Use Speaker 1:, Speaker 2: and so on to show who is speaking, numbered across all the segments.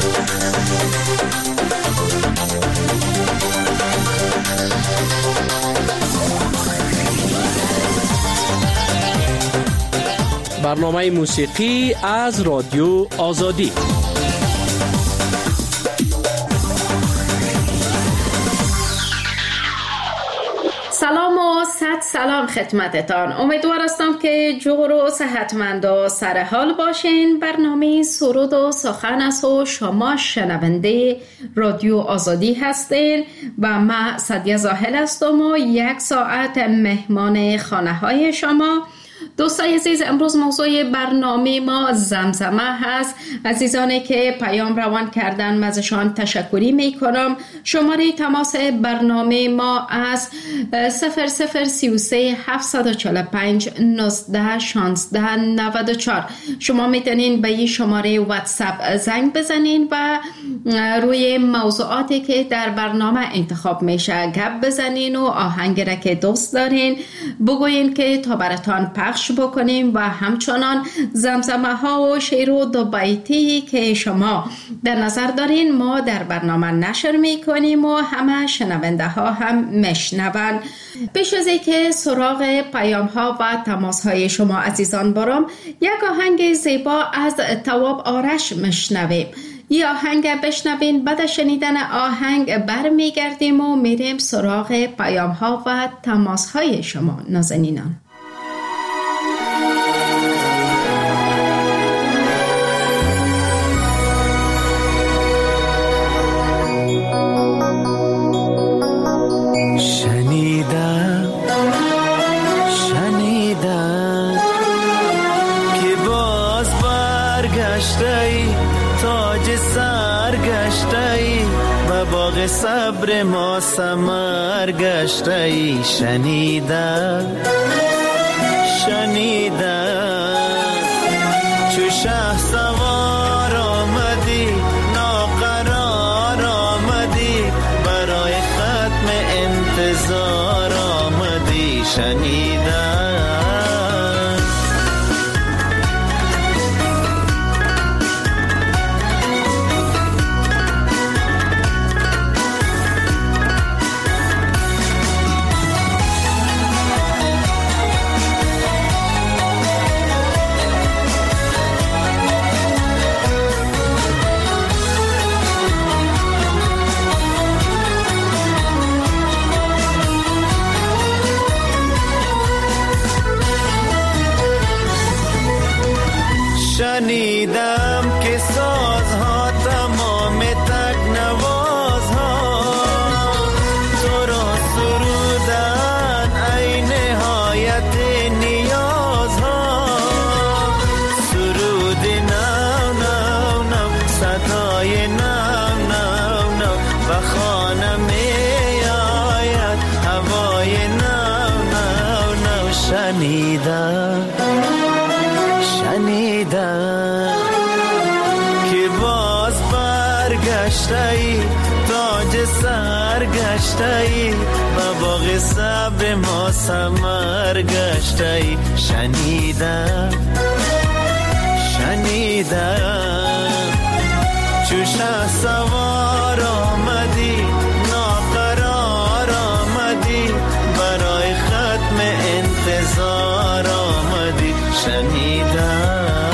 Speaker 1: برنامه موسیقی از رادیو آزادی.
Speaker 2: سلام و صد سلام خدمتتان. امیدوار هستم که جور و صحتمند و سر حال باشین. برنامه سرود و سخن است و شما شنونده رادیو آزادی هستین و من سعدیه زاهل هستم و 1 ساعت مهمان خانه های شما. دوستای عزیز، امروز موضوع برنامه ما زمزمه هست. عزیزانی که پیام روان کردن ازشان تشکری میکنم. شماره تماس برنامه ما از 0033 745 19 16 94. شما میتونین به این شماره واتساپ زنگ بزنین و روی موضوعاتی که در برنامه انتخاب میشه گپ بزنین و آهنگی را که دوست دارین بگوین که تا براتان پخش بکنیم و همچنان زمزمه ها و شعر و دو بیتی که شما در نظر دارین ما در برنامه نشر میکنیم و همه شنونده ها هم میشنون. پیش از اینکه سراغ پیام ها و تماس های شما عزیزان برم، یک آهنگ زیبا از تواب آرش میشنویم. این آهنگ بشنوین، بعد شنیدن آهنگ برمیگردیم و میریم سراغ پیام ها و تماس های شما نازنینان.
Speaker 3: شنیدم که باز برگشتی، تاج سر گشتی و باغ صبر ما ثمر گشتی. شنیدم چو شه سوار آمدی، ناقرار آمدی، برای ختم انتظار آمدی. شنیدم شنیدم که سازها تمام تکنوازها تو را سرودن ای نهایت نیازها. سرود نو نو نو، صدای نو نو نو، و خانه می آید هوای نو نو نو. شنیدم که باز برگشتی، تاج سر گشتی و باغ صبر ما ثمر گشتی. شنیدم چو شه سوار آمدی، ناقرار آمدی، برای ختم انتظار آمدی. شنیدم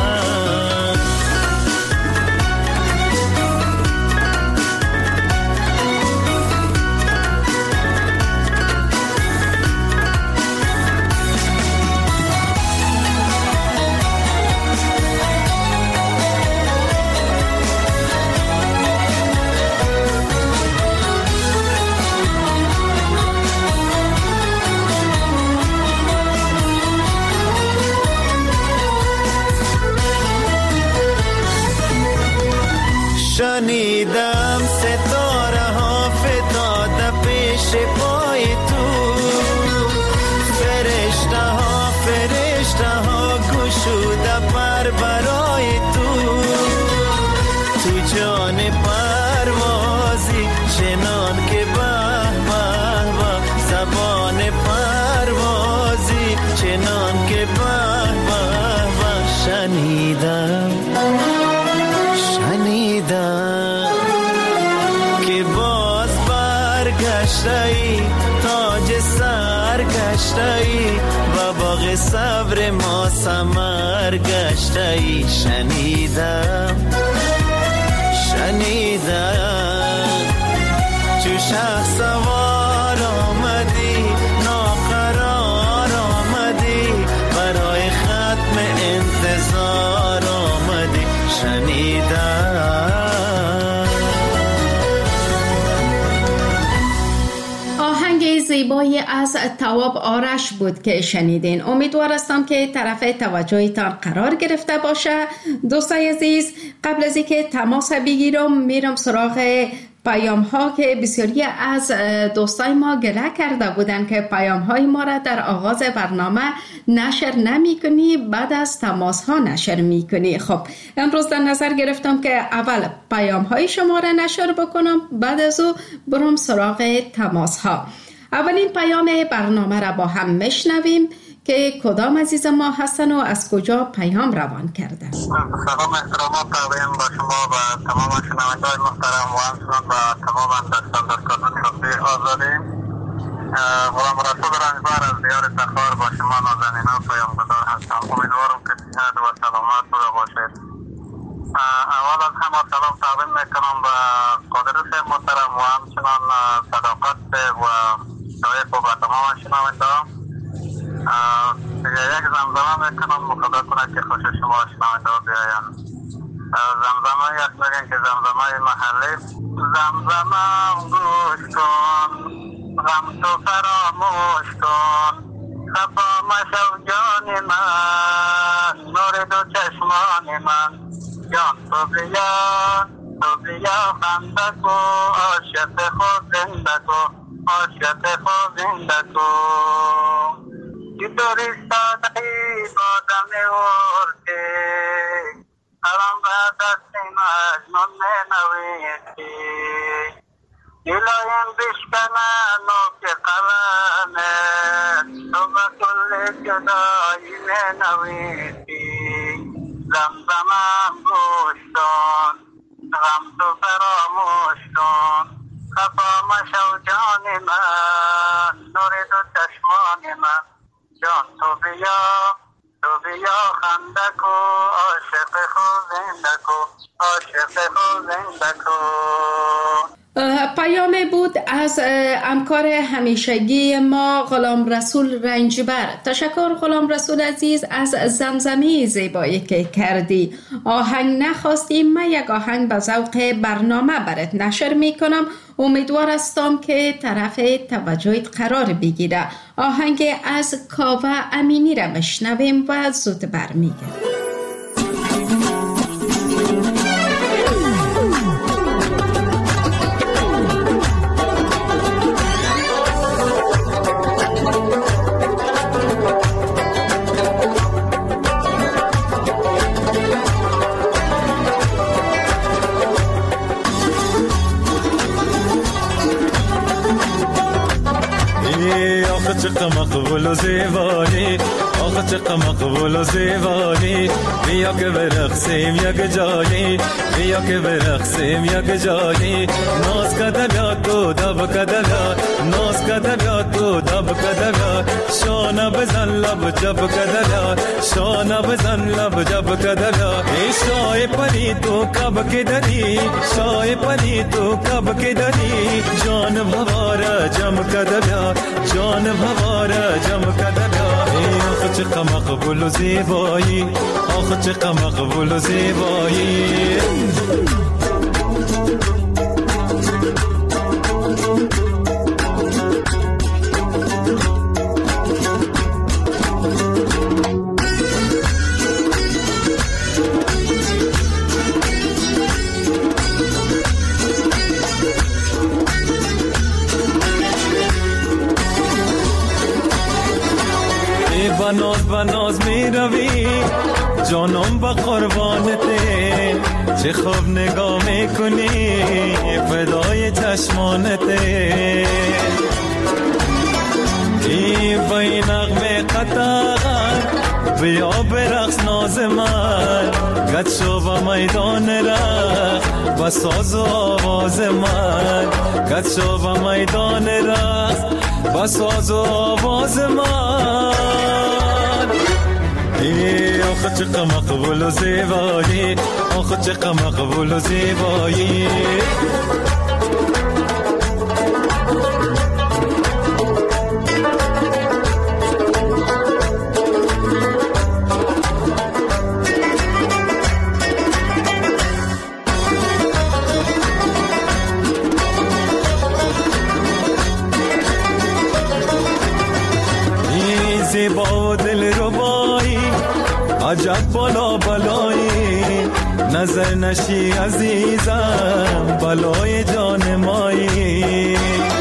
Speaker 3: شنیدم ستاره ها فتاده پیش پای تو، فرشته ها گشوده پر برای تو. تو جان پروازی چنان که به به به، زبان پروازی چنان که به به به. شنیدم گشتایی تاج سر گشتایی و باغ صبر ما ثمر گشتایی شنیدم چو شخص سوار آمدی ناقرار آمدی برای ختم انتظار آمدی شنیدم.
Speaker 2: آهنگ زیبایی از تواب آرش بود که شنیدین. امیدوار هستم که طرف توجهتان قرار گرفته باشه. دوستای عزیز، قبل از اینکه تماس بگیرم میرم سراغ پیام ها که بسیاری از دوستای ما گله کرده بودن که پیام های ما را در آغاز برنامه نشر نمی کنی، بعد از تماس ها نشر می کنی. خب امروز در نظر گرفتم که اول پیام های شما را نشر بکنم، بعد از او برم سراغ تماس ها. اولین پیام برنامه را با هم میشنویم که کدام عزیز ما هستن و از کجا پیام روان کردن.
Speaker 4: سلام احترامات تقدیم با شما و تمام شنوندگان محترم و همچنان و تمام دستان در کانون رادیوی آزادی. غلام رسول رنجبر از دیار تخار با شما نازنینان پیامگذار هستم. امیدوارم که صحت و سلامت بوده باشید. اول از همه سلام تقدیم میکنم به قادرس محترم و همچنان صداقت و شایق و تمام شنوندگان. یک زمزمه میکنم خدا کنه که خوش شما شنونده بیاین. زمزمه یک بگن که زمزمه محلی. زمزمه گوش کن غم تو فراموش کن خفا مشو جان من نور دو چشمان من جان تو بیا خنده کو عاشق خود زنده کو عاشق خود زنده کو چطوری سادهی بادم ارده قلم به دست مجنون نویسی دلایم بشکنه نوک قلمه تو به کل جدایی نویسی زمزمم گوش کن غم تو فراموش کن خفا مشو جان من نور دو چشمان من جان تو بیا خنده کو عاشق خود زنده کو عاشق خود زنده کو.
Speaker 2: پیام بود از همکار همیشگی ما غلام رسول رنجبر. تشکر غلام رسول عزیز از زمزمه زیبایی که کردی. آهنگ نخواستی، من یک آهنگ به ذوق برنامه برات نشر میکنم. امیدوار هستم که طرف توجهت قرار بگیره. آهنگ از کاوه امینی را بشنویم و زود برمیگردیم.
Speaker 3: چقدر مقبول و زیبایی آخه چقدر مقبول و زیبایی بیا که برقصیم یک جایی بیا که برقصیم یک جایی ناز کده بیاد تو دب کده بیاد ناز کده بیاد تو دب کده بیاد شانه بزن لب جب کده بیاد شانه بزن لب جب کده بیاد ای شای پری تو کب که داری شای پری تو کب که داری جان بواره جم کده بیاد جان بواره جم کده بیاد ای آخه چقدر مقبول و زیبایی آخه چقدر مقبول و زیبایی بناز می روی جانم با قربانته چه خوب نگاه می کنی فدای چشمانته ای بای نغمه قطعا بیا برقص ناز من گد شو و میدان رقص و ساز و آواز من گد شو و میدان رقص و ساز و آواز من آخه چقدر مقبول و زیبایی آخه چقدر مقبول و زیبایی زیبا و دل ربایی عجب بالا بالایی نظر نشی عزیزم بلای جان مایی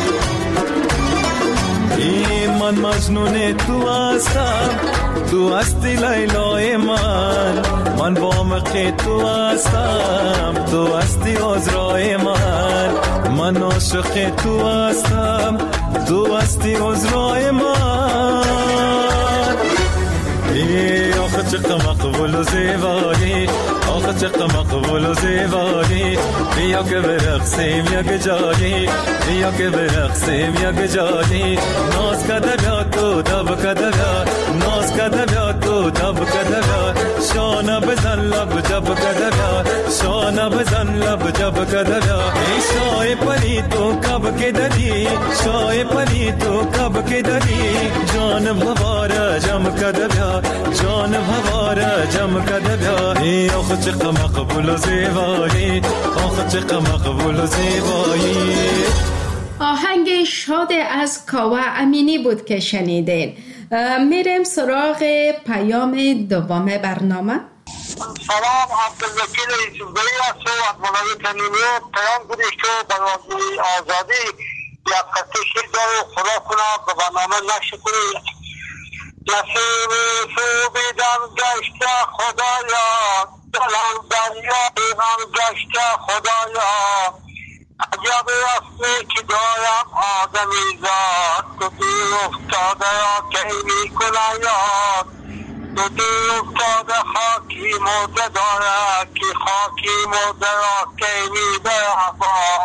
Speaker 3: من مجنون تو هستم تو هستی لیلای من با مخی تو هستم تو هستی عذرای من عاشق تو هستم تو هستی عذرای من آخه چقدر مقبول و زیبایی آخه چقدر مقبول و زیبایی بیا که برقصیم یک جایی بیا که برقصیم یک جایی ناز کده بیا تو دب کده بیا ناز کده بیا تو دب کده بیا شانه بزن لب جب کده بیا شانه بزن لب جب کده بیا ای شای پری تو کب که دری شای پری تو کب که دری جان بواره جم کده بیا جان بواره جم کده بیا ای آخه چقدر مقبول و زیبایی آخه چقدر مقبول و زیبایی.
Speaker 2: آهنگ شاد از کاوه امینی بود که شنیدین. میریم سراغ پیام دوم برنامه.
Speaker 4: سلام، عبدالوکیل یوسفزئی هستم از ولایت نیمروز. پیام بودش که برای آزادی یک قطعه شعر داره، خدا کنه به برنامه نقش کنید. نصیب تو بیدم گشته خدایا دلم دریا بیغم گشته خدایا عجب رسمی که دارم آدمی زاد تو دیر افتاده را کی می کنه یاد تو دیر افتاده خاکی مرده داره که خاکی مرده را کی می بره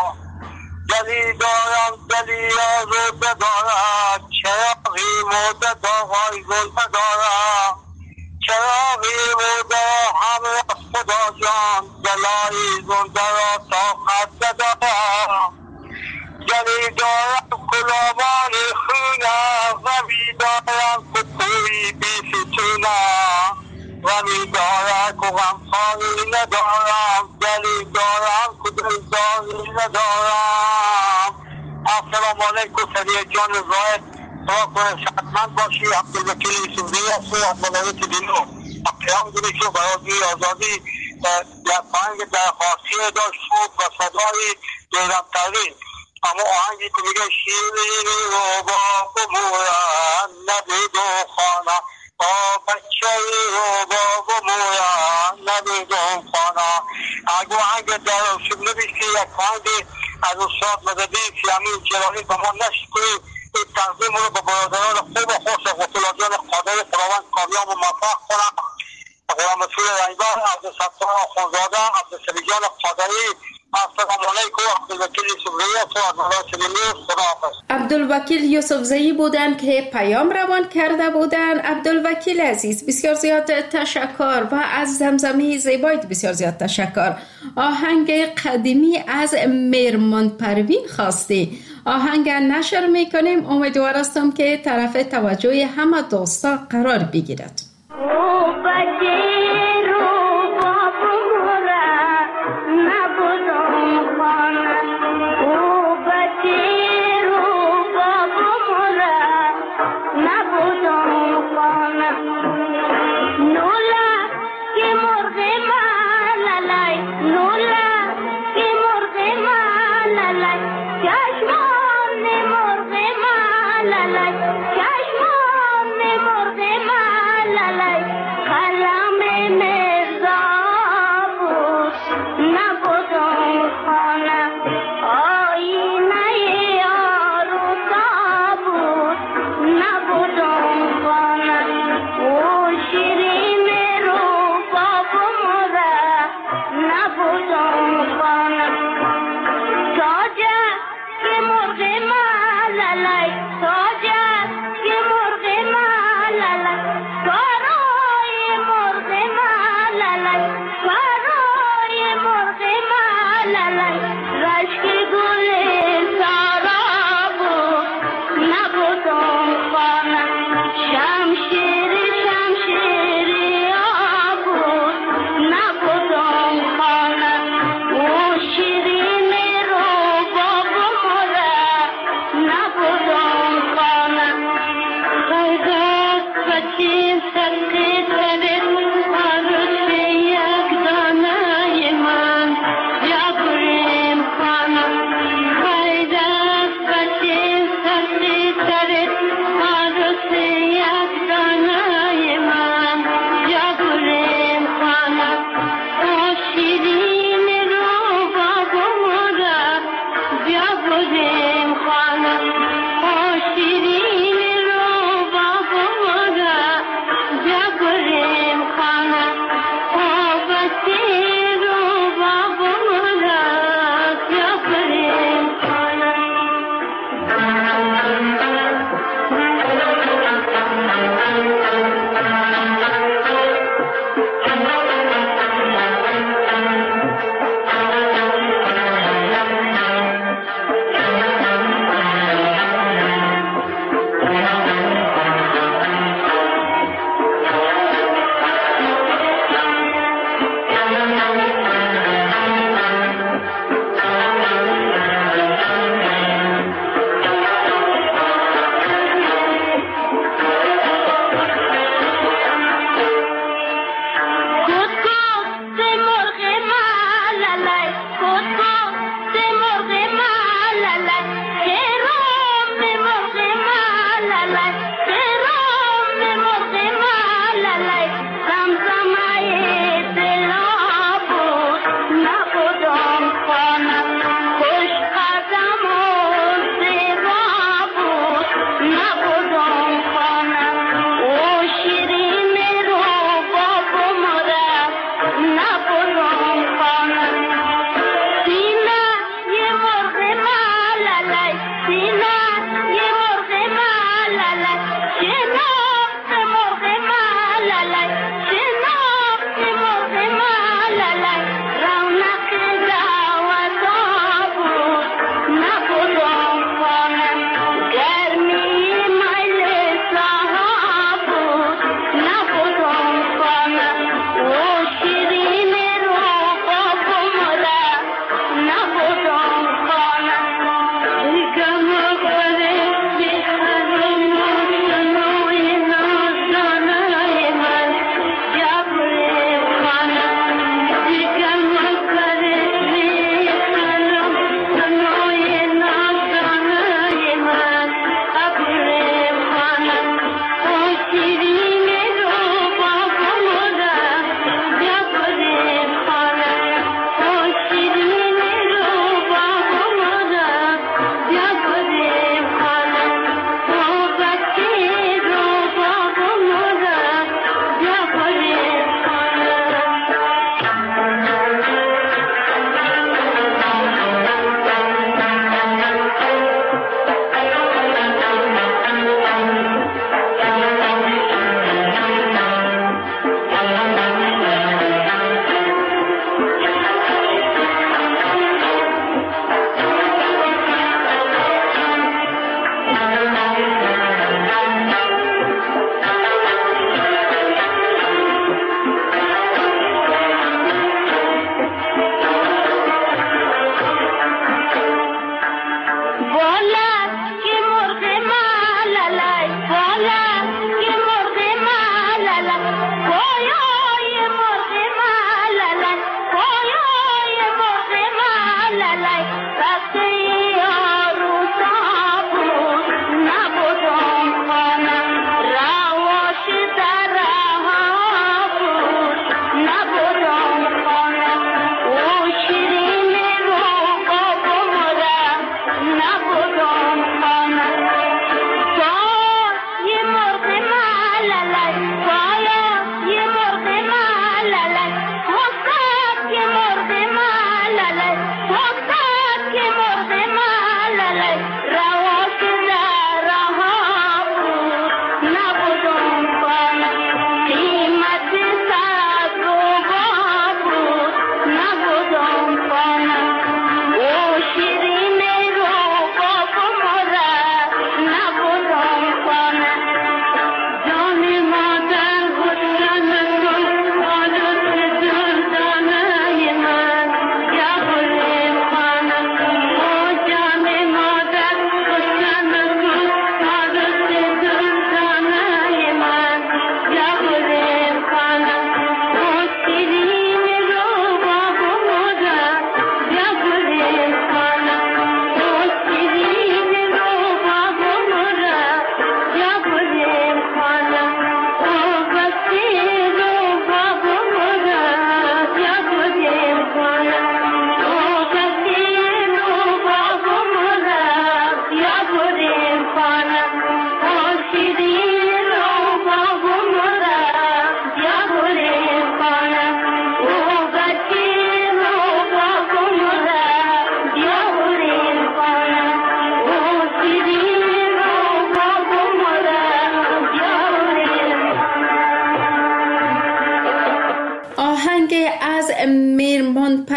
Speaker 4: دلی دارم دلی روده دارد چراغی مرده داغای گلده دارد چراغی مرده همه خدا جان دلایی زنده را طاقت دارد دلی دارم کلابانی خونه غمی دارم کتوی بی فتونه غمی دارم که غمخانی ندارم دلی دارم که دلداری ندارم. السلام علیکم سریع جان زاید دعا کنه شهدمند باشی. عبدالوکیل یوسفزئی هستم از ولایت نیمروز. پیام دونی که برای آزادی یک آهنگ درخواستی داشت خوب و صدای دیرم ترین اما آهنگی که میگه شیرینی رو با بمورن نبید و خانه با بچه رو با بمورن نبید و خانه اگه آهنگ در شب نبیشی یک آهنگ از استاد مددی سیامین چراغی به ما نشت کنید. این تنظیم رو به برادران خوب و خوش غسلازان خدای خداوند کامیاب و موفق کنم. غلام رسول رنگبر، عبدالستار آخونزاده، عبدالسلی جان خدایی. السلام علیکم. عبدالوکیل یوسفزئی هستم از ولایت نیمروز. خداحافظ.
Speaker 2: عبدالوکیل یوسفزئی بودن که پیام روان کرده بودن. عبدالوکیل عزیز بسیار زیاد تشکر و از زمزمه زیبایت بسیار زیاد تشکر. آهنگ قدیمی از میرمان پروین خواستی. آهنگ نشر میکنیم. امیدوار هستم که طرف توجه همه دوستا قرار بگیرد.
Speaker 5: قلم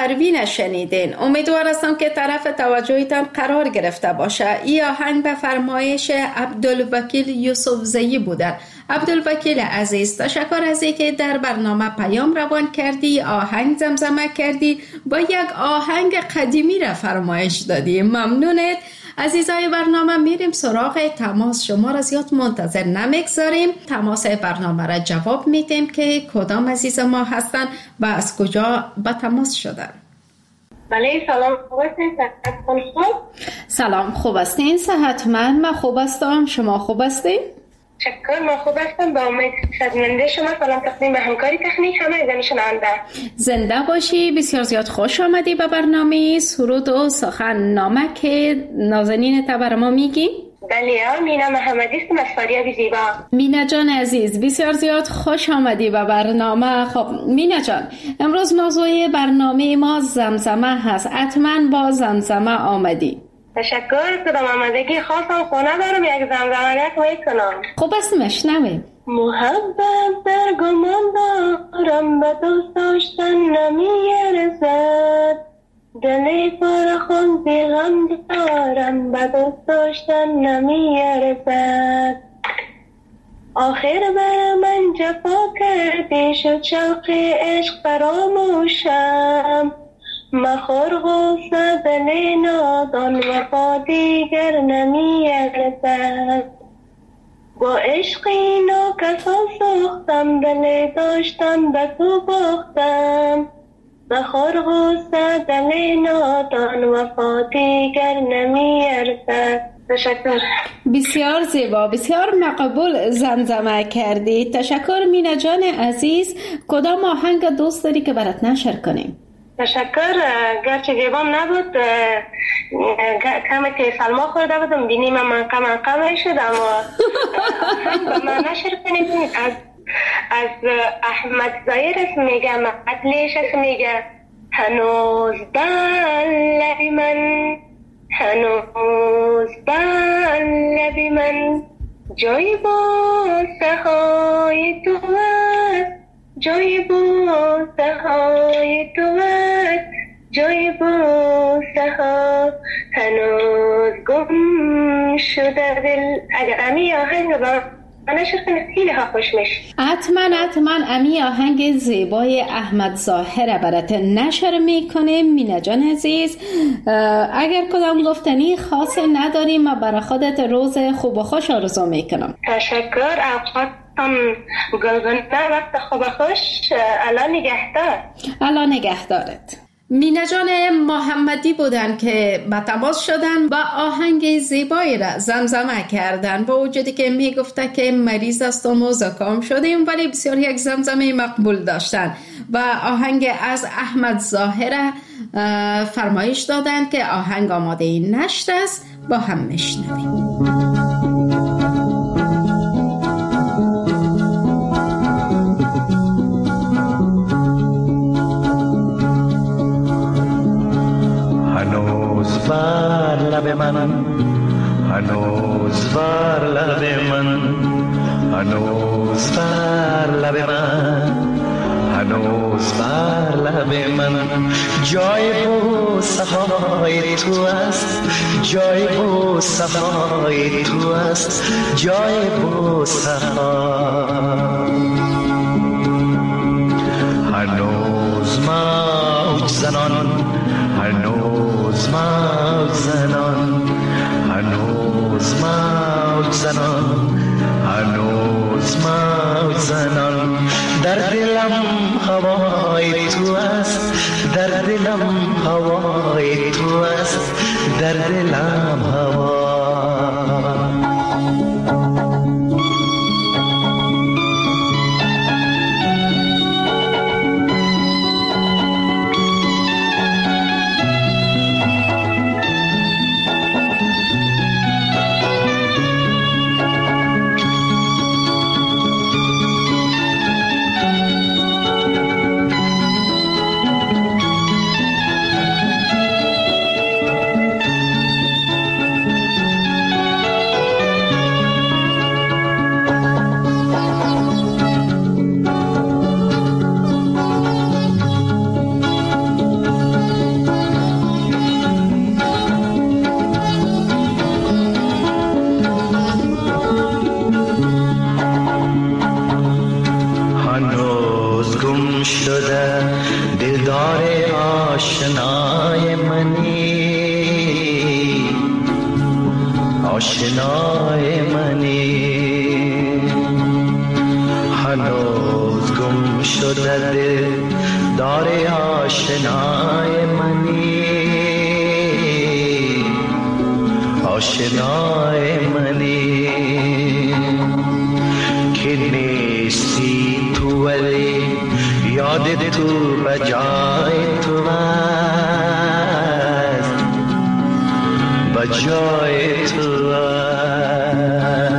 Speaker 2: پروین شنیدین. امیدوار هستم که طرف توجهتان قرار گرفته باشه. این آهنگ به فرمایش عبدالوکیل یوسفزئی بودن. عبدالوکیل عزیز، تشکر از اینکه در برنامه پیام روان کردی، آهنگ زمزمه کردی، با یک آهنگ قدیمی را فرمایش دادی. ممنونت. عزیزای برنامه میریم سراغ تماس. شما را زیاد منتظر نمیگذاریم. تماس برنامه را جواب میدیم که کدام عزیز ما هستن و از کجا به تماس شدن.
Speaker 5: بله، سلام، خوب هستین؟
Speaker 2: سلام، خوب هستین؟ صحتمند؟ من خوب هستم. شما خوب هستین؟
Speaker 5: شکر، من خوب هستم. با امید خدمت شما سلام تقدیم به همکاری تکنیک همه زنی شنونده.
Speaker 2: زنده باشی. بسیار زیاد خوش آمدی به برنامه سرود و سخن نامه که نازنین تا بر ما میگی.
Speaker 5: بله، مینا محمدی است از فاریاب زیبا.
Speaker 2: مینا جان عزیز، بسیار زیاد خوش آمدی به برنامه. خب مینا جان، امروز موضوع برنامه ما زمزمه هست. حتما با زمزمه آمدی.
Speaker 5: تشکر. کدام آمدگی خواستم خونه دارم، یک زمزمه کنم.
Speaker 2: خوب است، مشنویم.
Speaker 5: محبت در گمان دارم، به دوست داشتن نمیرسد، دل پر خون بی غم دارم، به دوست داشتن نمیرسد. آخر بر من جفا کردی، شد شوق عشق فراموشم، مخور غصه دل نادان، وفا دیگر نمیرسد. با عشقی ناکسان سوختم، دل داشتم به تو باختم، مخور غصه دل نادان، وفا دیگر نمیرسد. تشکر.
Speaker 2: بسیار زیبا، بسیار مقبول زمزمه کردی. تشکر مینا جان عزیز. کدام آهنگ دوست داری که برات نشر کنیم؟
Speaker 5: تشکر. گرچه جیبام نبود، کمی که سلما خورده بودم، بینیم من کم شد، اما به من نشر کنید. از احمد ظاهر اسم میگه، مقتلش اسم میگه، هنوز بر لب من، هنوز بر لب من، جای بوسه های تو است، جای بوسه های تو است، جای بوسه ها هنوز گم شده دل. اگر امی آهنگ با نشر کنید خیلی ها خوش میشه.
Speaker 2: حتما امی آهنگ زیبای احمد ظاهر برات نشر میکنه. مینا جان عزیز، اگر کدام گفتنی خاص نداریم، ما برای خودت روز خوب و خوش آرزو میکنم.
Speaker 5: تشکر. اوقاتم گلگونه، وقت خوب و خوش. الله نگهدارت.
Speaker 2: مینا جان محمدی بودن که به تماس شدن و آهنگ زیبایی را زمزمه کردن، با وجودی که میگفته که مریض استم و زکام شدیم، ولی بسیار یک زمزمه مقبول داشتن و آهنگ از احمد ظاهر فرمایش دادن که آهنگ آماده نشت است. با هم میشنویم.
Speaker 3: هنوز بر لب من، هنوز بر لب من، هنوز بر لب من، هنوز بر لب من، جای بوسه های تو است، جای بوسه های تو است، جای بوسه ها. هنوز موج زنان، هنوز موج زنان، هنوز موج زنان، هنوز موج زنان، در دلم هوای تو است، در دلم هوای تو است، در دلم هوا.
Speaker 6: آشنای منی، هنوز گم شده داری آشنای منی، آشنای منی که نیستی تو ولی یاد تو بجای تو است، بجای تو است.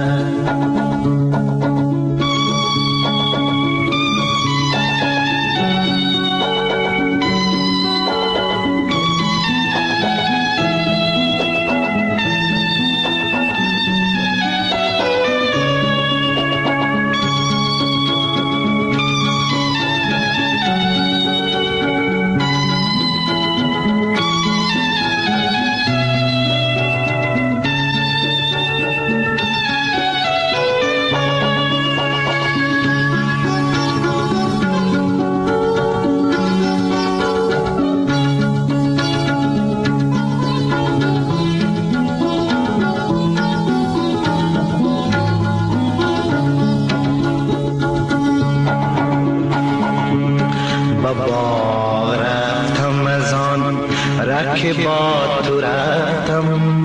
Speaker 6: که با تو رفتم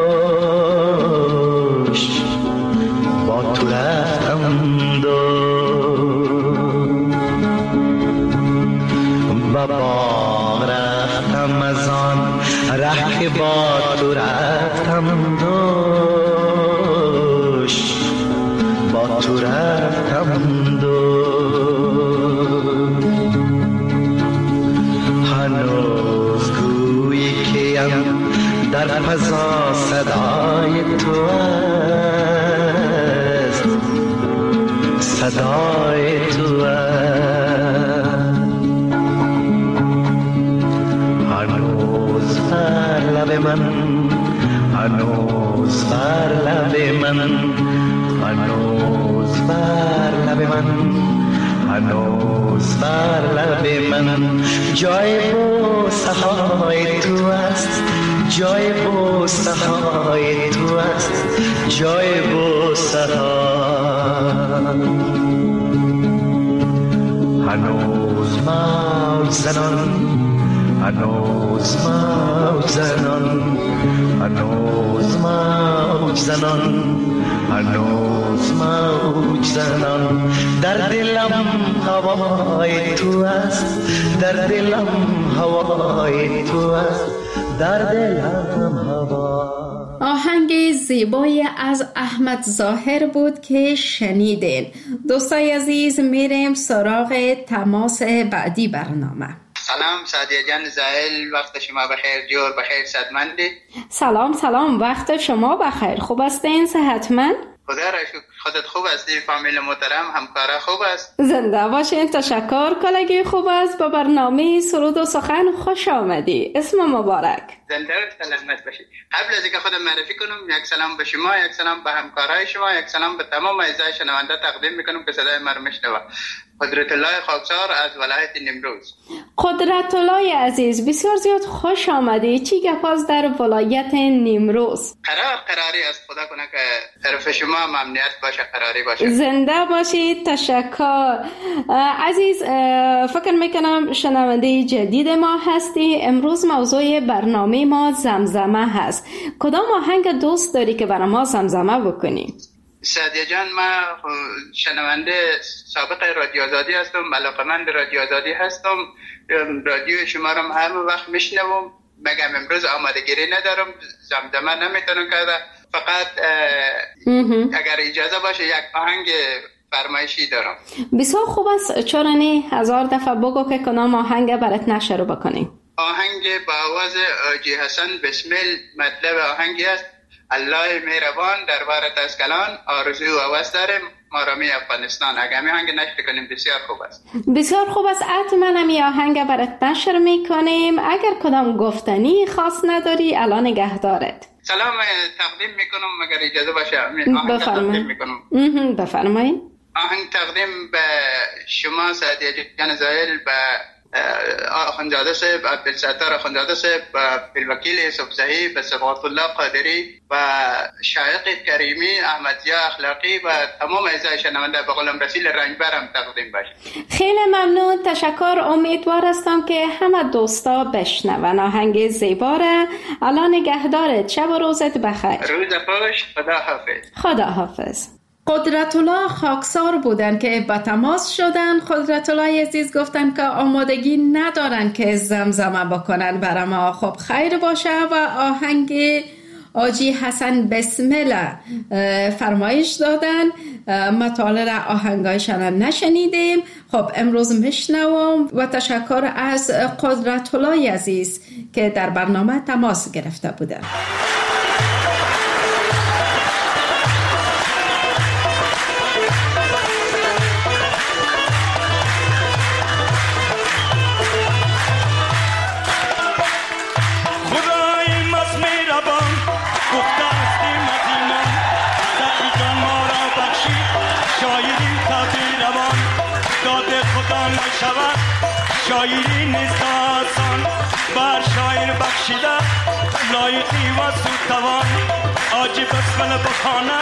Speaker 6: دوش، با تو رفتم دوش، بابا رفتم از آن ره که با تو رفتم دوش، با تو رفتم دوش. هنوز در فضا صدای تو است، صدای تو است. هنوز بر لب من، هنوز بر لب من، هنوز بر لب من، هنوز بر لب من جای بوسه های تو است، جای بوسه های تو است، جای بوسه ها. هنوز موج زنان، هنوز موج زنان، هنوز موج زنان، هنوز موج زنان در دلم هوای تو است، در دلم هوای تو است، در دلم هوا.
Speaker 2: آهنگ زیبای از احمد ظاهر بود که شنیدین. دوستای عزیز، میریم سراغ تماس بعدی برنامه.
Speaker 7: سلام سعدیه جان زاهل، وقت شما بخیر، جور بخیر، صحتمندی؟
Speaker 2: سلام، وقت شما بخیر. خوب هستین؟ صحتمند؟
Speaker 7: خدا را شکر. خودت خوب هستی؟ فامیل محترم، همکارا خوب است؟
Speaker 2: زنده باشین. تشکر. کلگی خوب است. به برنامه سرود و سخن خوش آمدی. اسم مبارک.
Speaker 7: زنده و سلامت باشید. قبل از اینکه خودم معرفی کنم، یک سلام به شما، یک سلام به همکارای شما، یک سلام به تمام اعضای شنونده تقدیم میکنم که صدای ما رو میشنوه. قدرت الله خاکسار از ولایت نیمروز.
Speaker 2: قدرت الله عزیز، بسیار زیاد خوش آمدی. چی گپاست در ولایت نیمروز؟
Speaker 7: قراری از خدا کنه که طرف شما امنیت باشه، قراری باشه.
Speaker 2: زنده باشید. تشکر. عزیز، فکر میکنم شنونده جدید ما هستی. امروز موضوع برنامه ما زمزمه هست. کدام آهنگ دوست داری که برای ما زمزمه بکنی؟
Speaker 7: سعدیه جان، ما شنونده سابق رادیو آزادی هستم، علاقمند رادیو آزادی هستم. رادیو شما رو هر وقت میشنوم. مگم امروز آمادگیری ندارم، زمزمه نمیتونم کرده. فقط اگر اجازه باشه یک آهنگ فرمایشی دارم.
Speaker 2: بسیار خوب است. چرا نه؟ 1000 دفعه بگو که کدام آهنگ برات نشر بکنیم.
Speaker 7: آهنگ با آواز آجی حسن بسمل. مطلب آهنگی است: الله مهربان دربارت از کلان، آرزو و هوس داریم مارامی افغانستان. اگر می آهنگ نشر کنیم بسیار خوب است.
Speaker 2: بسیار خوب است. حتما هم آهنگ برات نشر میکنیم. اگر کدام گفتنی خاص نداری الان نگهدارت.
Speaker 7: سلام تقدیم میکنم اگر اجازه باشه.
Speaker 2: بفرمایید.
Speaker 7: آهنگ تقدیم به شما سعدیه جان زاهل، به آخوندزاده صاحب، عبدالستار آخوندزاده صاحب و بالوکیل یوسفزئی و صبغت الله قادری و شایق کریمی، احمدضیا اخلاقی و تمام اعضای شنونده به قولم رسیل رنجبرم تقدیم باشه.
Speaker 2: خیلی ممنون، تشکر. امیدوار هستم که همه دوستا بشنون آهنگ زیبا را. الان نگهدارت، شب و روزت بخیر.
Speaker 7: روز خوش، خدا حافظ.
Speaker 2: خدا حافظ. قدرت الله خاکسار بودن که به تماس شدن. قدرت الله عزیز گفتن که آمادگی ندارن که زمزمه بکنن برای ما. خب خیر باشه. و آهنگ آجی حسن بسمله فرمایش دادن. مطالع آهنگایشان نشنیدیم. خب امروز میشنوم و تشکر از قدرت الله عزیز که در برنامه تماس گرفته بودن.
Speaker 8: شاعری نیست آسان، بر شاعر بخشیده لایقی و سوتوان. آجی بسمل بخانه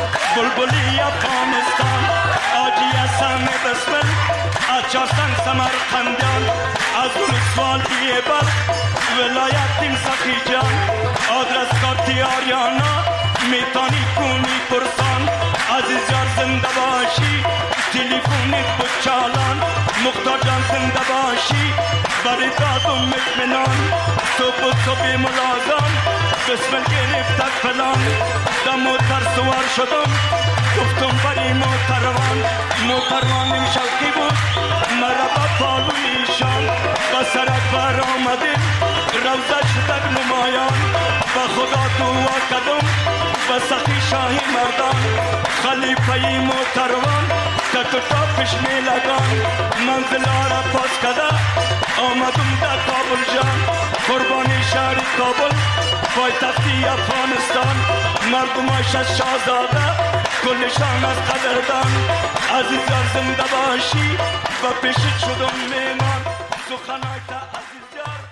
Speaker 8: بلبلی افغانستان، آجی اسم بسمل از چارسن سمرقندیان، از ولسوال بیبر ولایت دیم سخی جان. آدرس کارتی آریانا میتانی کنی پرسان، عزیز یار زنده باشی تلیفونی بچالان. مختار جان زنده باشی برای دادم اطمینان، صبح و صبح ملازم بسمل گرفتت فلان. در موتر سوار شدم گفتم برای موتروان، موتروانیم شوقی بود مرا با پالویشان. با سرک بر آمدیم روزه شدک نمایان، با خدا دعا کردم و سخی شاهی مردان. خلیفه موتروان که تو تاپش می لگان، منزل را پاس کده آمدم در کابل جان. قربانی شهر کابل پایتختی افغانستان، مردماش از شاهزاده کلشان از قدردان. عزیزان زنده باشی و پیشت شدم میمان، سخنای تا عزیزیار.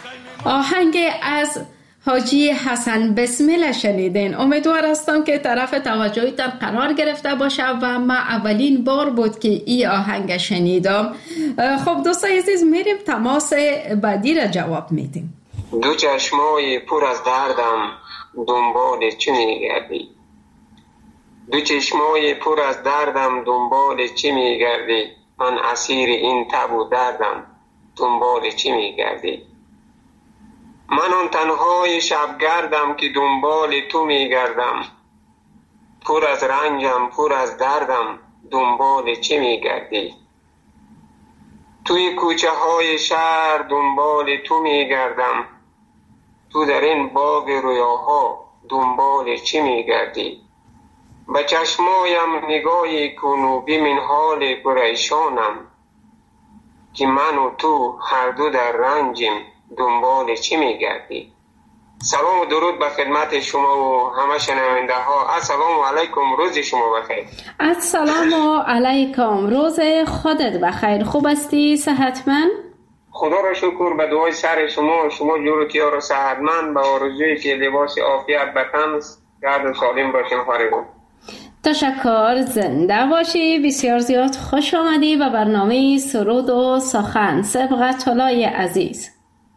Speaker 2: آهنگ از حاجی حسن بسمله شنیدین. امیدوار هستم که طرف توجهتان قرار گرفته باشه و ما اولین بار بود که این آهنگ شنیدم. خب دوستان عزیز، میریم تماس بعدی را جواب میدیم.
Speaker 9: دو چشمای پر از دردم دنبال چی میگردی؟ دو چشمای پر از دردم دنبال چی میگردی؟ من اسیر این تب و دردم دنبال چی میگردی؟ من آن تنهای شبگردم که دنبال تو میگردم، پر از رنجم پر از دردم دنبال چی میگردی؟ توی کوچه های شهر دنبال تو میگردم، تو در این باغ رویاها دنبال چی میگردی؟ به چشمایم نگاهی کن و ببین حال پریشانم، که من و تو هر دو در رنجیم دنبال چی میگردی؟ سلام و درود به خدمت شما و همه شنونده ها. السلام علیکم، روز شما بخیر.
Speaker 2: السلام علیکم، روز خودت بخیر. خوب هستی؟ صحتمند؟
Speaker 9: خدا را شکر، به دعای سر شما جور و تیار و صحتمند، به آرزویی که لباس عافیت به تن گرد و سالم باشین. خارجون
Speaker 2: تشکر، زنده باشی. بسیار زیاد خوش آمدی به برنامه سرود و سخن. سبقت الله عزیز.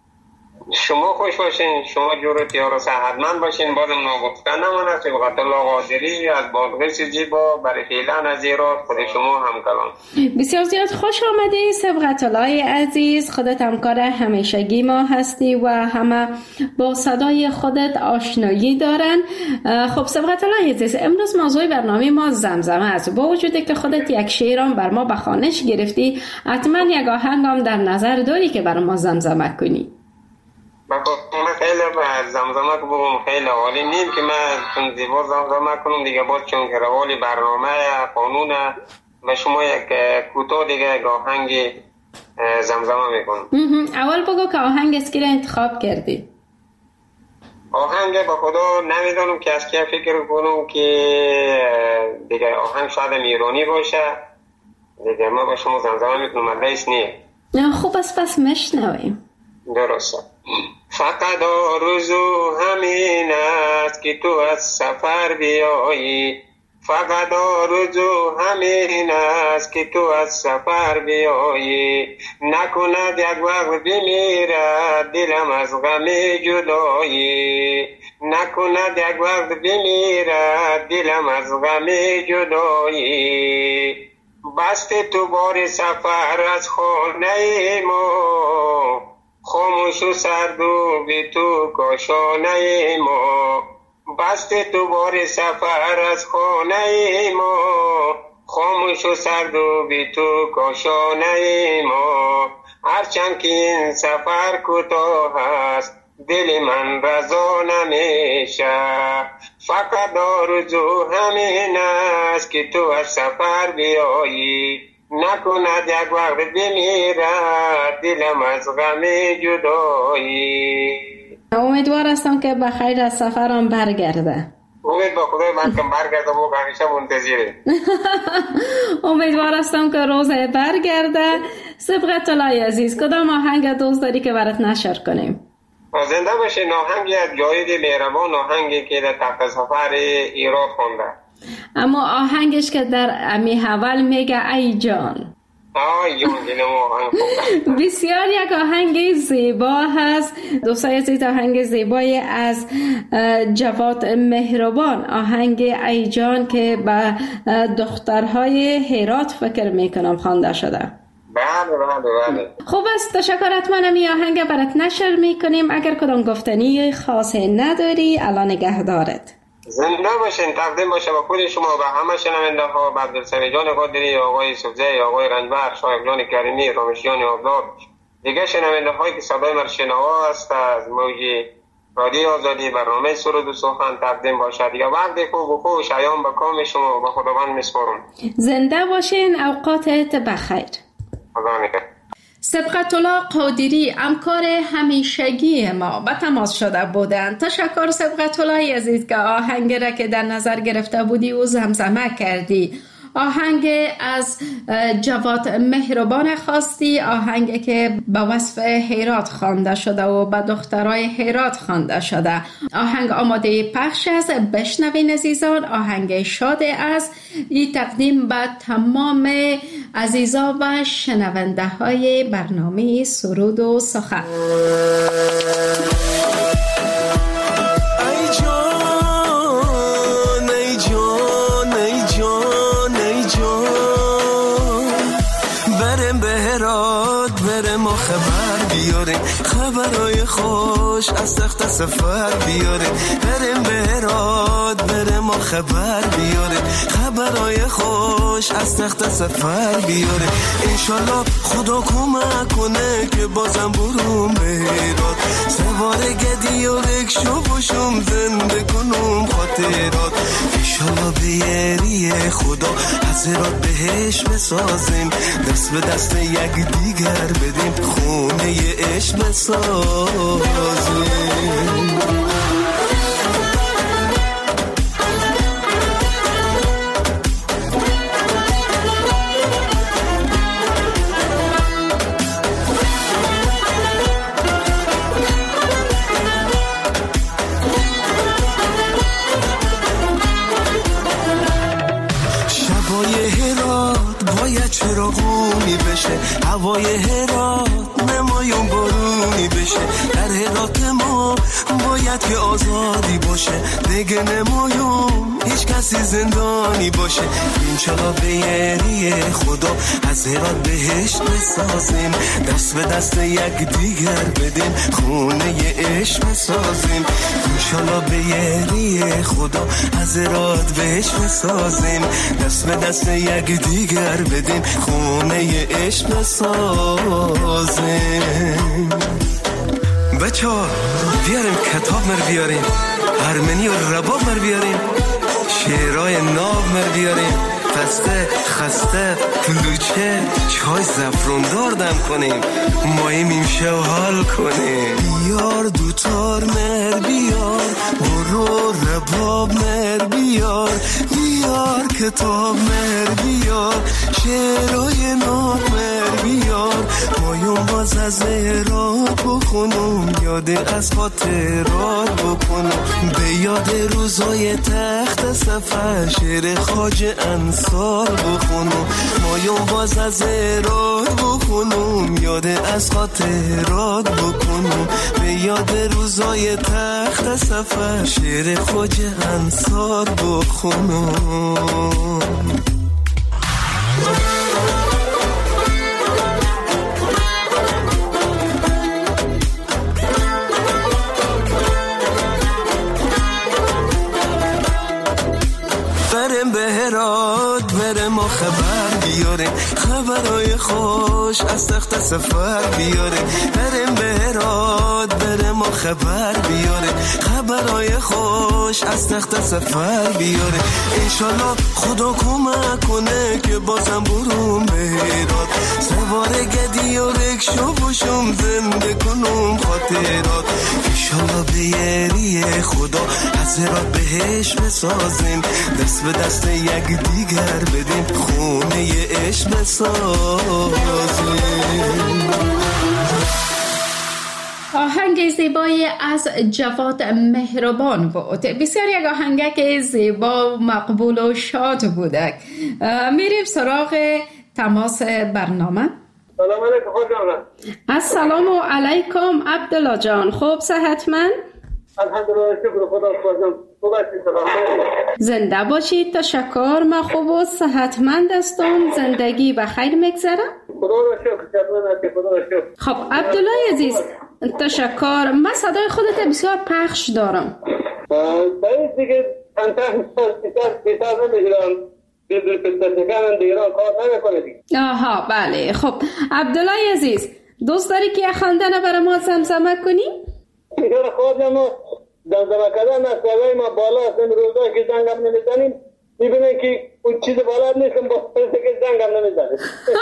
Speaker 9: شما خوش باشین، شما جور و تیار و صحتمند باشین. بازم ناگفته نمانه سبقت الله قادری از بادغیس جیبا برای فعلا از ایراد، خود شما هم کلام.
Speaker 2: بسیار زیاد خوش آمدی سبقت الله عزیز. خودت همکار همیشگی ما هستی و همه با صدای خودت آشنایی دارن. خب سبقت الله عزیز، امروز موضوع برنامه ما زمزمه است. با وجودی که خودت یک شعرام بر ما به خوانش گرفتی، حتما یک آهنگام در نظر داری که بر ما زمزمه کنی.
Speaker 9: من خیلی زمزمه که بگم خیلی عالی نیم که من چون زیبا زمزمه کنم دیگه، باز چون که روالی برنامه قانون به شما یک کوتاه دیگه یک آهنگ زمزمه میکنم.
Speaker 2: اول بگو که آهنگ از کی را انتخاب کردی؟
Speaker 9: آهنگ با خدا نمیدانم که از کی فکر کنم که دیگه آهنگ شاید ایرانی باشه دیگه. ما با شما زمزمه میکنم، لیس نیه.
Speaker 2: خوب است، پس مشنویم.
Speaker 9: درسته. فقط آرزو همین است که تو از سفر بیایی، فقط آرزو همین است که تو از سفر بیایی، نکند یک وقت بمیرد دلم از غم جدایی، نکند یک وقت بمیرد دلم از غم جدایی، بسته تو بار سفر از خانه ما، خاموش و سرد و بی تو کاشانه ما، بسته تو بار سفر از خانه ما، خاموش و سرد و بی تو کاشانه ما، هرچند که این سفر کوتاه است دل من رضا نمیشه، فقط آرزو همین است که تو از سفر بیایی، نکند یک وقت بمیرد دلم از غم جدایی.
Speaker 2: امیدوار هستم که بخیر از سفرم برگرده.
Speaker 9: امید با خدای من که برگردم و همیشه منتظره.
Speaker 2: امیدوار هستم که روز برگرده. سبقت الله عزیز، کدام آهنگ دوست داری که برات نشر کنیم؟
Speaker 9: زنده باشه. آهنگی از جاوید مهربان، آهنگی که در تخت سفر ایراد خونده.
Speaker 2: اما آهنگش که در امی اول میگه ای جان.
Speaker 9: ای جان دلم آهنگ خوبه.
Speaker 2: بسیار یک آهنگ زیبا هست. دوستای عزیز، آهنگ زیبای از جواد مهربان، آهنگ ای جان که به دخترهای هرات فکر میکنم خوانده شده.
Speaker 9: بله.
Speaker 2: خوب است، تشکر. حتما این آهنگ برات نشر میکنیم. اگر کدام گفتنی خاصی نداری الان نگهدارت.
Speaker 9: زنده باشین. تقدیم باشه با خود شما و همه شنونده ها، به عبدالسمی جان قادری، آقای سبزی، آقای رنجبر، شایق جان کریمی، رامش جان آبدار، دیگه شنونده هایی که صدای من شنوا است از موج رادیو آزادی، برنامه سرود و سخن تقدیم باشه. دیگه وقت خوب و خوش ایام به کام شما به خداوند میسپارم.
Speaker 2: زنده باشین. اوقاتت بخیر.
Speaker 9: خدا نگهدار.
Speaker 2: سبقت الله قادری همکار همیشگی ما به تماس شده بودند. تشکر سبقت الله عزیز که آهنگ را که در نظر گرفته بودی و زمزمه کردی. آهنگ از جواد مهربان خواستی، آهنگی که به وصف هرات خوانده شده و به دخترای هرات خوانده شده. آهنگ آماده پخش است، بشنوین عزیزان. آهنگ شاد است. این تقدیم به تمام عزیزا و شنونده های برنامه سرود و سخن.
Speaker 10: خبرای خوش از تخت سفر بیاره، بریم بهراد بریم و خبر بیاره، خبرای خوش از تخت سفر بیاره، انشالله خدا کمک کنه که بازم برون بهراد، سوار گدی و رکشو باشم زنده کنم خاطرات، انشالله بیاری خدا حضرات بهش بسازیم، دست به دست یک دیگر بدیم، خونه عشق بسازیم. شبای هرات باید چراغونی بشه، هوای هرات نمایون بارونی بشه، در هرات ما باید که آزادی باشه، دیگه نمایون هیچ کسی زندانی باشه، انشالله بیاری خدا از هرات بهشت بسازیم، دست به دست یک دیگر بدیم، خونه عشق بسازیم، انشالله بیاری خدا از هرات بهشت بسازیم، دست به دست یک دیگر بدیم، خونه عشق بسازیم. بچه ها بیاریم کتاب مر بیاریم، ارمنی و رباب مر بیاریم، شعرهای ناب مر بیاریم، پسته خسته کلوچه چای زفروندار دم کنیم، ماییم ایمشه و حال کنیم، بیار دوتار مر بیار، برو رباب مر بیار، بیار کتاب مر بیار، شعرهای ناب مر بیار، مایون باز از اراد بخونم، یاد از خاطرات بکنم، به یاد روزای تخت سفر شعر خواجه انصار بخونم. مایون باز از اراد بخونم، یاد از خاطرات بکنم، به یاد روزای تخت سفر شعر خواجه انصار بخونم. برم به هرات برم و خبر بیاره، خبرای خوش از تخت سفر بیاره. برم به هرات برم و خبر بیاره، خبرای خوش از تخت سفر بیاره. انشالله خدا کمک کنه که بازم بروم به هرات، سوار گدی و رکشو باشم زنده کنم خاطرات. انشالله به یاری خدا از هرات بهش بسازیم، دست به دست یک دیگر بدیم، خونه عشق بسازیم.
Speaker 2: آهنگ زیبایی از جواد مهربان بود، بسیار یک آهنگک زیبا و مقبول و شاد بوده. میریم سراغ تماس برنامه.
Speaker 11: سلام علیکم خانم.
Speaker 2: السلام علیکم عبدالله جان، خوب صحتمند؟
Speaker 11: الحمدلله شکر خدا خواستم.
Speaker 2: زنده باشید. تشکر. من خوب و صحتمند هستم. زندگی و خیر میگذره؟
Speaker 11: خدا را شکر.
Speaker 2: خب عبدالله عزیز تشکر. من صدای خودت بسیار پخش دارم.
Speaker 11: باید دیگه چند بیشتر نمیگیرم، بیشتر دیگران کار نمیکنه دیگه.
Speaker 2: آها بله. خب عبدالله عزیز دوست داری که خواندن برای ما زمزمه کنی؟
Speaker 11: دیگر خواهدم زمزمه کردن از سوای ما بالا است. این روزا که زنگم نمیزنیم میبینن که اون چیز بالا نیستم، با که زنگم نمیزنیم.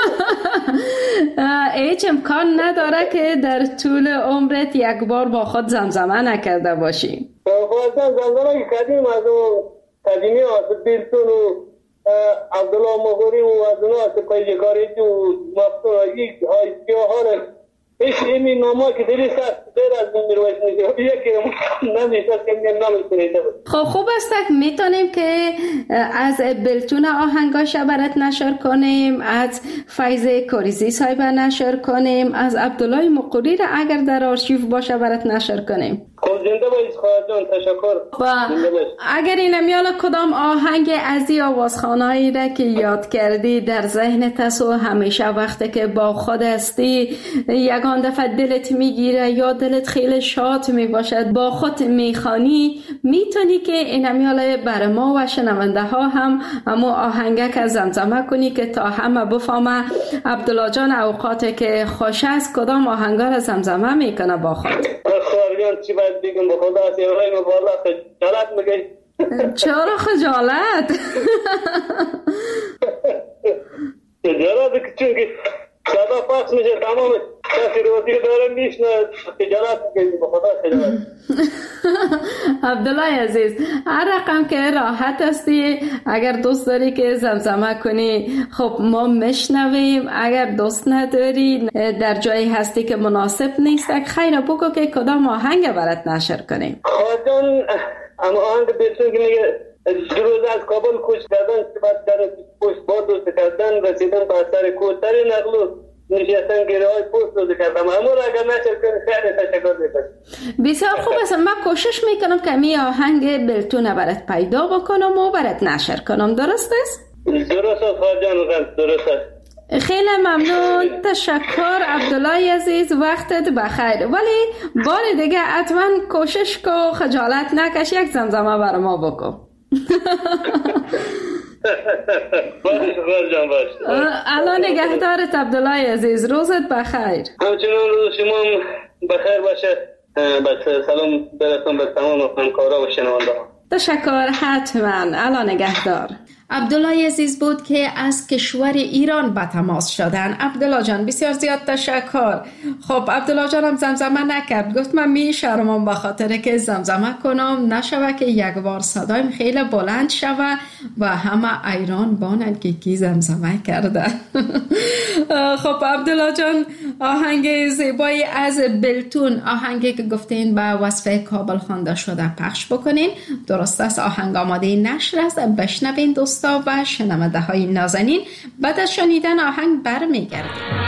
Speaker 2: هیچ امکان نداره که در طول عمرت یک بار با خود زمزمه نکرده باشی؟
Speaker 11: خواستم زمزمه که کردیم از اون قدیمی هست، بیلتون و عبدالله مغوری و از اون هست پیجگاری و مفتون های سیاهان ایش ایمی ناما که دلی سست دیر از من میرویش میشه یکی نمیشه که من نمیشه.
Speaker 2: خب خوب است میتونیم که از بلتون آهنگاش برات نشر کنیم، از فیض کاریزی صاحب نشر کنیم، از عبدالله مقری را اگر در آرشیو باشه برات نشر کنیم.
Speaker 11: خب زنده بایید خواهد جان، تشکر.
Speaker 2: اگر این میال کدام آهنگ از این آوازخانهایی را که یاد کردی در ذهنت هست و همیشه وقتی که با خود هستی یگان دفعه دلت میگیره یا دلت خیلی شاد میباشد با خود میخوانی، میتونی که این میال بر ما و شنونده ها هم همو آهنگک از زمزمه کنی که تا همه بفهمه عبدالله جان اوقات که خوش است کدام آهنگا را زمزمه میکنه با خود.
Speaker 11: چی باید بگم به خدا از یه ما بالا خجالت میگی؟
Speaker 2: چرا خجالت؟
Speaker 11: خجالت چون که صدا پاس میشه تمام کسی روزی داره میشنه، خجالت میگی به خدا خجالت.
Speaker 2: عبدالله عزیز هر رقم که راحت هستی اگر دوست داری که زمزمه کنی خب ما میشنویم، اگر دوست نداری در جایی هستی که مناسب نیست خیر بگو که کدام آهنگ برات نشر کنیم.
Speaker 11: خواهدان اما آهنگ بهتون که میگه روز از کابل کوچ کردن بعد در پشت با دوست کردن رسیدن به سر کوتر نقلو نشستن گره های پوست روز کردم همون را اگر نشر کنی خیلی تشکر میکنم.
Speaker 2: بسیار خوب است. من کوشش میکنم که می آهنگ بلتون برات پیدا بکنم و برات نشر کنم. درست است؟
Speaker 11: درست است خواهدان، درست است.
Speaker 2: خیلی ممنون. تشکر عبدالله عزیز، وقتت بخیر. ولی بار دیگه حتما کوشش کو خجالت نکش یک زمزمه بر ما بکن. الان نگهدارت عبدالله عزیز، روزت بخیر.
Speaker 11: همچنان روز شما بخیر باشه. بس سلام برسون به تمام همکارا و شنونده ها.
Speaker 2: تشکر. حتما. الان نگهدار. عبدالله عزیز بود که از کشور ایران به تماس شدن. عبدالله جان بسیار زیاد تشکر. خب عبدالله جان هم زمزمه نکرد، گفت من میشرمم به خاطر که زمزمه کنم نشوه که یک بار صدایم خیلی بلند شوه و همه ایران بانند که کی زمزمه کرده. خب عبدالله جان آهنگ زیبایی از بلتون، آهنگی که گفتین به وصفه کابل خوانده شده پخش بکنین. درست است، آهنگ آماده نشر است. بشنوین دوستا و شنونده های نازنین. بعد از شنیدن آهنگ برمیگردیم.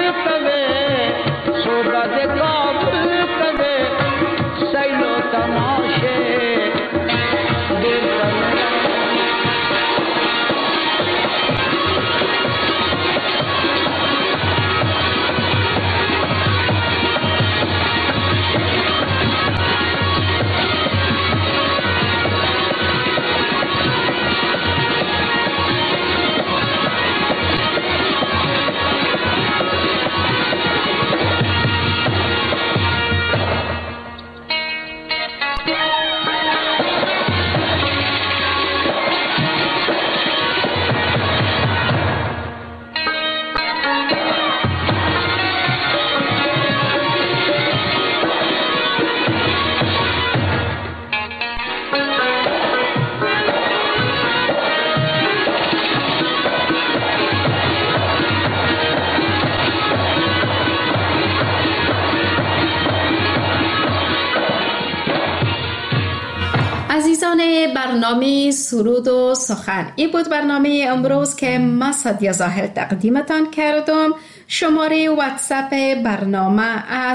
Speaker 12: Come on.
Speaker 2: برنامه سرود و سخن. این بود برنامه امروز که من سادیا زاهر تقدیمتان کردم. شماره واتساپ برنامه از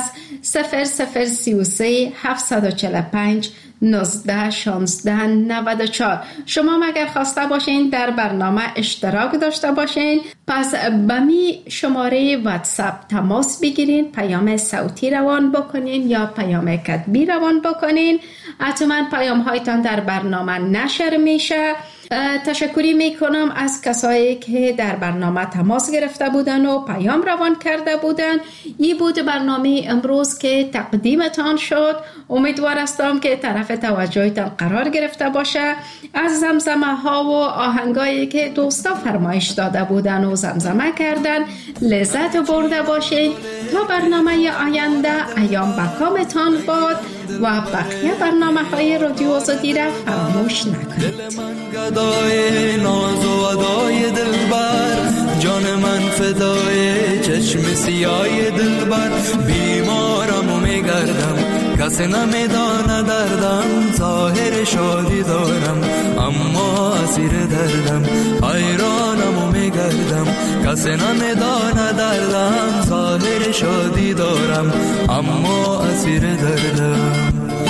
Speaker 2: 0033 745 19 16 94. شما اگر خواسته باشین در برنامه اشتراک داشته باشین، پس به می شماره واتساپ تماس بگیرین، پیام صوتی روان بکنین یا پیام کتبی روان بکنین. حتما پیام هایتان در برنامه نشر میشه. تشکری میکنم از کسایی که در برنامه تماس گرفته بودن و پیام روان کرده بودن. این بود برنامه امروز که تقدیمتان شد. امیدوار هستم که طرف توجهتان قرار گرفته باشه. از زمزمه ها و آهنگایی که دوستا فرمایش داده بودن و زمزمه کردن لذت برده باشین. تا برنامه آینده ایام بکامتان باد و بقیه برنامه های رادیو آزادی را فراموش نکنید.
Speaker 10: گدای ناز و ادای دلبر، جان من فدای چشم سیای دلبر. بیمارم و میگردم کسی نمیدانه دردم، ظاهر شادی دارم اما اسیر دردم. حیرانم و میگردم کسی نمیدانه دردم، ظاهر شادی دارم اما اسیر دردم.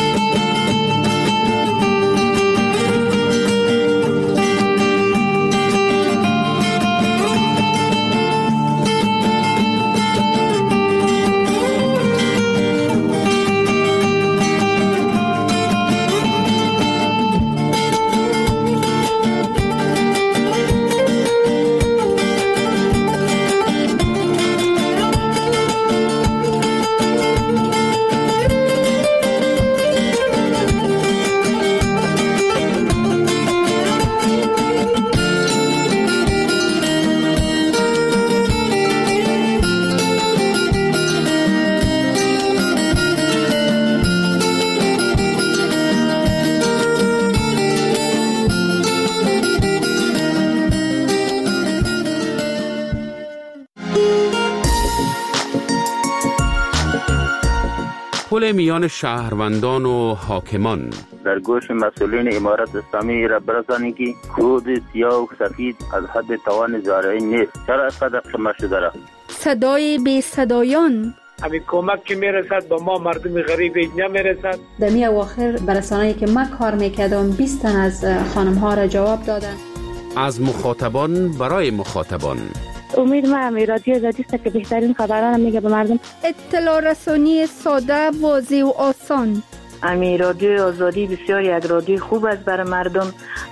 Speaker 12: پل میان شهروندان و حاکمان.
Speaker 13: در گوش مسئولین امارت اسلامی را برسانی که خود سیاه و سفید از حد توان زارعی نیست. چرا اینقدر شما شده را؟
Speaker 14: صدای بی صدایان.
Speaker 11: همین کمک که میرسد با ما مردم غریب نمیرسد.
Speaker 14: در می اواخر برسانه‌ای که من کار میکردم 20 تن از خانم ها را جواب دادن.
Speaker 12: از مخاطبان برای مخاطبان.
Speaker 15: امید من رادیو آزادی است که بهترین خبران میگه به مردم.
Speaker 14: اطلاع رسانی ساده، واضح و آسان.
Speaker 15: امی رادیو آزادی بسیار یک رادیو خوب است برای مردم،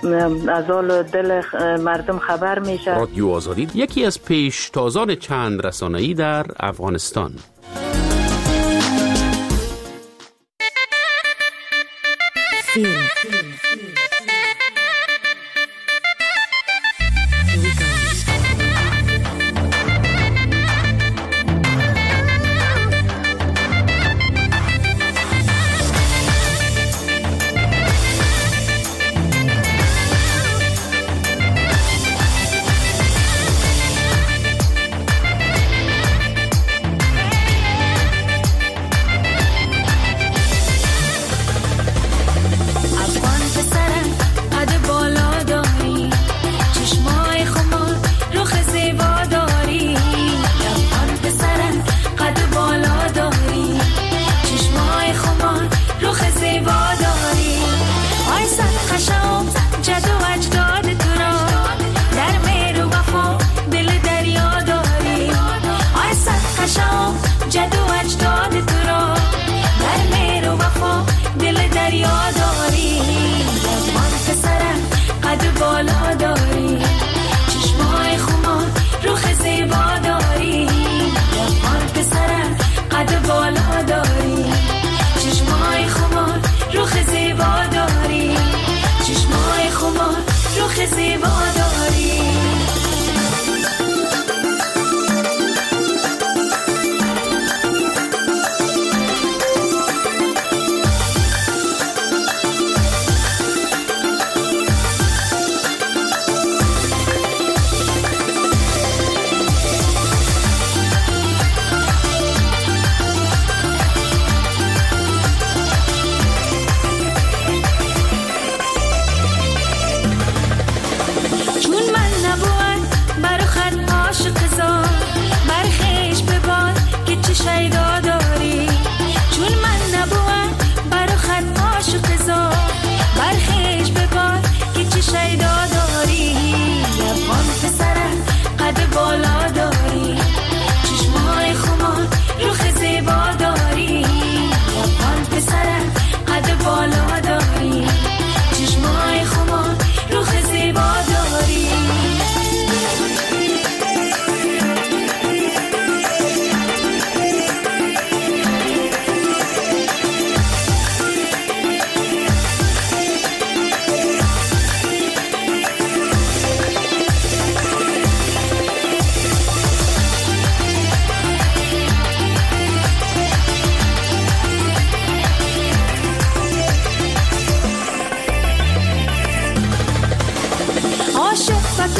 Speaker 15: از حال دل مردم خبر میشه.
Speaker 12: رادیو آزادی یکی از پیشتازان چند رسانه‌ای در افغانستان.
Speaker 16: افغان پسر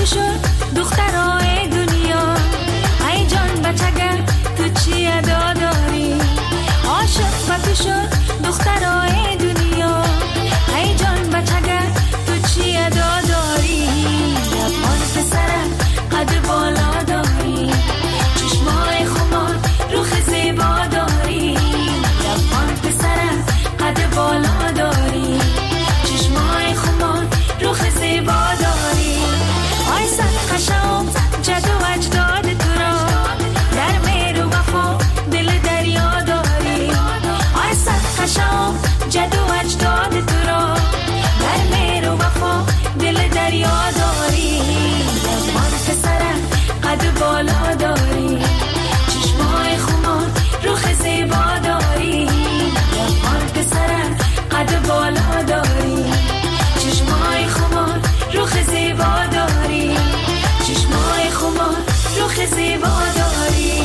Speaker 16: تو شد دخترای دنیا، ای جان بچگه تو چی ادا داری؟ عاشق و تو شد دخترای دنیا، ای جان بچگه تو چی ادا داری؟ لبان پسرم قد بالا داری، چشمای خمار روخ زیبا داری. لبان پسرم قد بالا داری، چشمای خمار روخ زیبا داری. آی صد قشم جد و اجداد تو را، در مهر و وفا دل دریا داری. آی صد قشم جد و اجداد تو را، در مهر و وفا دل دریا داری. لبان پسرم قد بالا داری، چشمای خمار روخ زیبا داری. لبان پسرم قد بالا داری، چشمای خمار روخ زیبا داری. چشمای خمار روخ زیبا داری.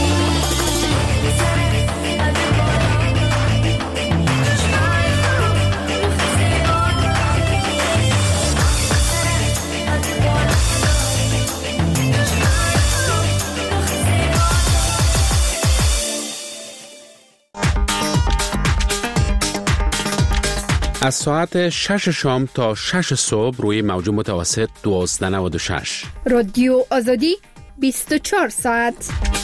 Speaker 12: از ساعت 6 شام تا 6 صبح روی موج متوسط 1296
Speaker 17: رادیو آزادی 24 ساعت.